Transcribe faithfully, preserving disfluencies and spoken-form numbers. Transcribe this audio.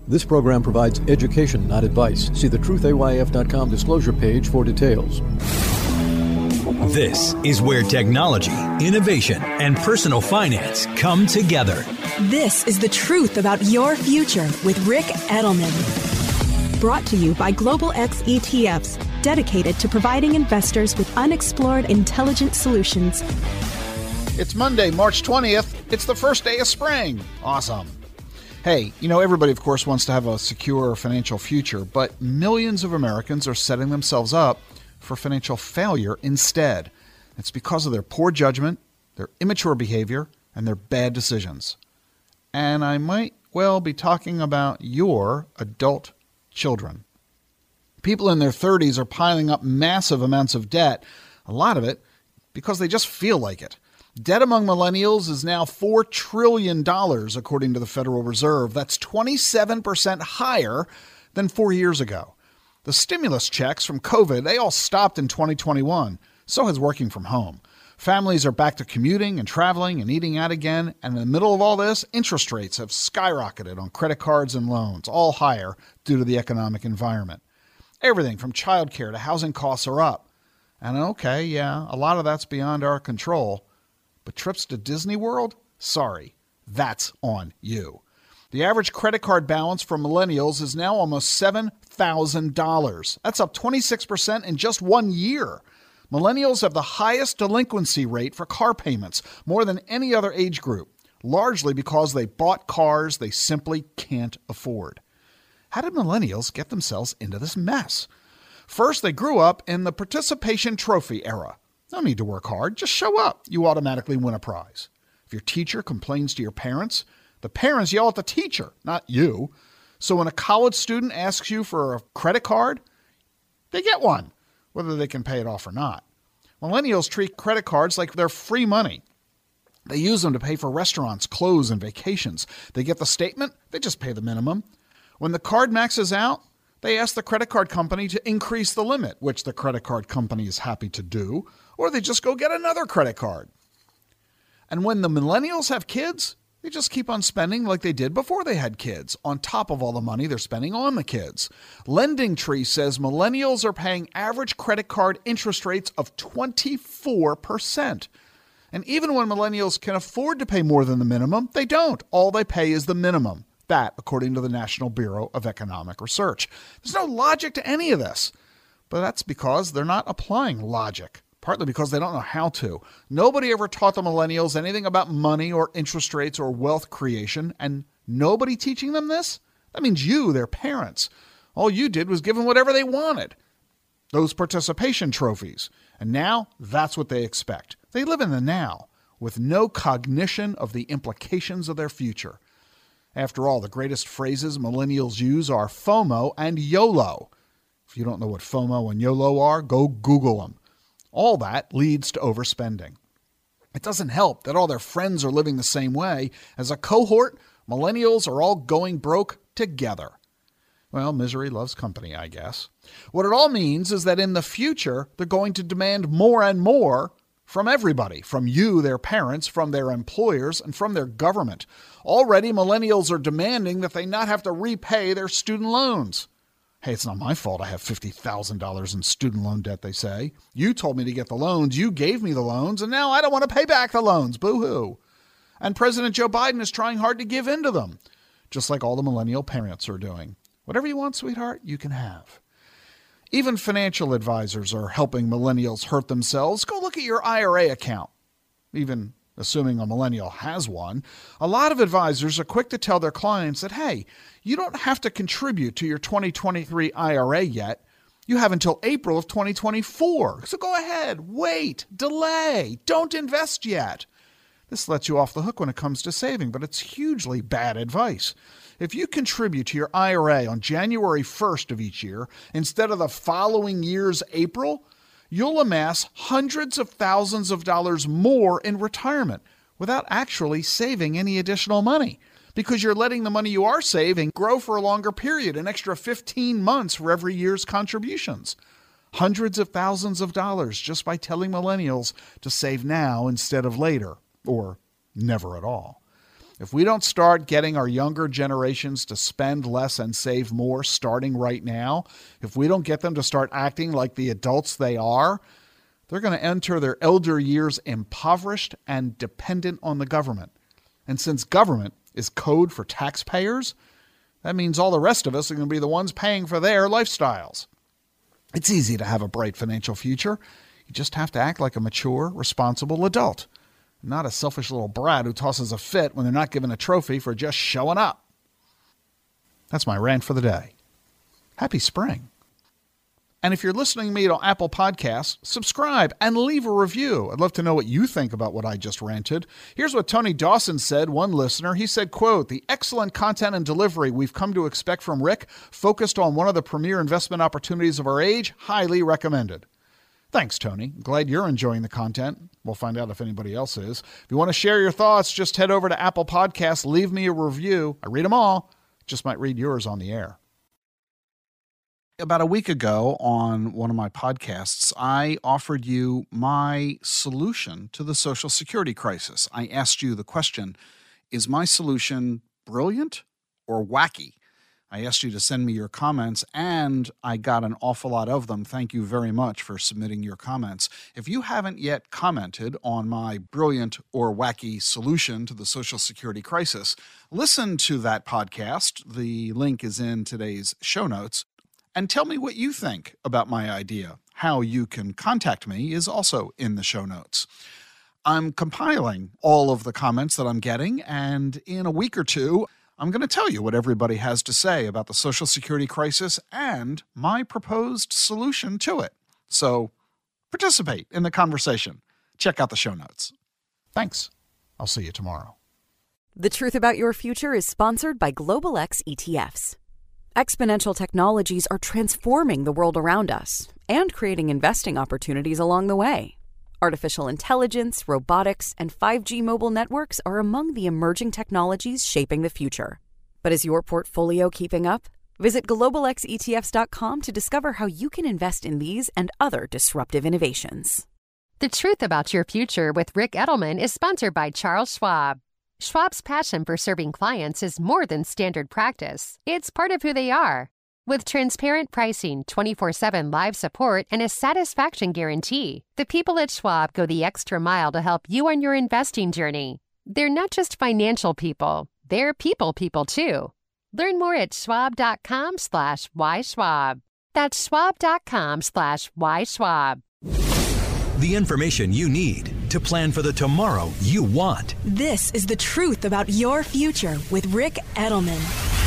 This program provides education, not advice. See the truth A Y F dot com disclosure page for details. This is where technology, innovation, and personal finance come together. This is the truth about your future with Ric Edelman. Brought to you by Global X E T Fs, dedicated to providing investors with unexplored intelligent solutions. It's Monday, March twentieth. It's the first day of spring. Awesome. Hey, you know, everybody, of course, wants to have a secure financial future, but millions of Americans are setting themselves up for financial failure instead. It's because of their poor judgment, their immature behavior, and their bad decisions. And I might well be talking about your adult children. People in their thirties are piling up massive amounts of debt, a lot of it because they just feel like it. Debt among millennials is now four trillion dollars, according to the Federal Reserve. That's twenty-seven percent higher than four years ago. The stimulus checks from COVID, they all stopped in twenty twenty-one. So has working from home. Families are back to commuting and traveling and eating out again. And in the middle of all this, interest rates have skyrocketed on credit cards and loans, all higher due to the economic environment. Everything from childcare to housing costs are up. And okay, yeah, a lot of that's beyond our control. But trips to Disney World? Sorry, that's on you. The average credit card balance for millennials is now almost seven thousand dollars. That's up twenty-six percent in just one year. Millennials have the highest delinquency rate for car payments, more than any other age group, largely because they bought cars they simply can't afford. How did millennials get themselves into this mess? First, they grew up in the participation trophy era. No need to work hard. Just show up. You automatically win a prize. If your teacher complains to your parents, the parents yell at the teacher, not you. So when a college student asks you for a credit card, they get one, whether they can pay it off or not. Millennials treat credit cards like they're free money. They use them to pay for restaurants, clothes, and vacations. They get the statement, they just pay the minimum. When the card maxes out, they ask the credit card company to increase the limit, which the credit card company is happy to do, or they just go get another credit card. And when the millennials have kids, they just keep on spending like they did before they had kids, on top of all the money they're spending on the kids. Lending Tree says millennials are paying average credit card interest rates of twenty-four percent. And even when millennials can afford to pay more than the minimum, they don't. All they pay is the minimum. That, according to the National Bureau of Economic Research. There's no logic to any of this. But that's because they're not applying logic, partly because they don't know how to. Nobody ever taught the millennials anything about money or interest rates or wealth creation, and nobody teaching them this? That means you, their parents. All you did was give them whatever they wanted. Those participation trophies. And now, that's what they expect. They live in the now, with no cognition of the implications of their future. After all, the greatest phrases millennials use are FOMO and YOLO. If you don't know what FOMO and YOLO are, go Google them. All that leads to overspending. It doesn't help that all their friends are living the same way. As a cohort, millennials are all going broke together. Well, misery loves company, I guess. What it all means is that in the future, they're going to demand more and more from everybody, from you, their parents, from their employers, and from their government. Already, millennials are demanding that they not have to repay their student loans. Hey, it's not my fault I have fifty thousand dollars in student loan debt, they say. You told me to get the loans, you gave me the loans, and now I don't want to pay back the loans. Boo-hoo. And President Joe Biden is trying hard to give in to them, just like all the millennial parents are doing. Whatever you want, sweetheart, you can have. Even financial advisors are helping millennials hurt themselves. Go look at your I R A account. Even assuming a millennial has one, a lot of advisors are quick to tell their clients that, hey, you don't have to contribute to your twenty twenty-three I R A yet. You have until April of twenty twenty-four. So go ahead, wait, delay, don't invest yet. This lets you off the hook when it comes to saving, but it's hugely bad advice. If you contribute to your I R A on January first of each year instead of the following year's April, you'll amass hundreds of thousands of dollars more in retirement without actually saving any additional money, because you're letting the money you are saving grow for a longer period, an extra fifteen months for every year's contributions. Hundreds of thousands of dollars just by telling millennials to save now instead of later, or never at all. If we don't start getting our younger generations to spend less and save more starting right now, if we don't get them to start acting like the adults they are, they're going to enter their elder years impoverished and dependent on the government. And since government is code for taxpayers, that means all the rest of us are going to be the ones paying for their lifestyles. It's easy to have a bright financial future. You just have to act like a mature, responsible adult. Not a selfish little brat who tosses a fit when they're not given a trophy for just showing up. That's my rant for the day. Happy spring. And if you're listening to me on Apple Podcasts, subscribe and leave a review. I'd love to know what you think about what I just ranted. Here's what Tony Dawson said, one listener. He said, quote, "The excellent content and delivery we've come to expect from Rick, focused on one of the premier investment opportunities of our age, highly recommended." Thanks, Tony. Glad you're enjoying the content. We'll find out if anybody else is. If you want to share your thoughts, just head over to Apple Podcasts, leave me a review. I read them all. Just might read yours on the air. About a week ago on one of my podcasts, I offered you my solution to the Social Security crisis. I asked you the question, is my solution brilliant or wacky? I asked you to send me your comments, and I got an awful lot of them. Thank you very much for submitting your comments. If you haven't yet commented on my brilliant or wacky solution to the Social Security crisis, listen to that podcast. The link is in today's show notes. And tell me what you think about my idea. How you can contact me is also in the show notes. I'm compiling all of the comments that I'm getting, and in a week or two, I'm going to tell you what everybody has to say about the Social Security crisis and my proposed solution to it. So participate in the conversation. Check out the show notes. Thanks. I'll see you tomorrow. The Truth About Your Future is sponsored by Global X E T Fs. Exponential technologies are transforming the world around us and creating investing opportunities along the way. Artificial intelligence, robotics, and five G mobile networks are among the emerging technologies shaping the future. But is your portfolio keeping up? Visit global x e t f s dot com to discover how you can invest in these and other disruptive innovations. The Truth About Your Future with Rick Edelman is sponsored by Charles Schwab. Schwab's passion for serving clients is more than standard practice. It's part of who they are. With transparent pricing, twenty-four seven live support, and a satisfaction guarantee, the people at Schwab go the extra mile to help you on your investing journey. They're not just financial people, they're people people too. Learn more at schwab.com slash whyschwab. That's schwab.com slash whyschwab. The information you need to plan for the tomorrow you want. This is The Truth About Your Future with Rick Edelman.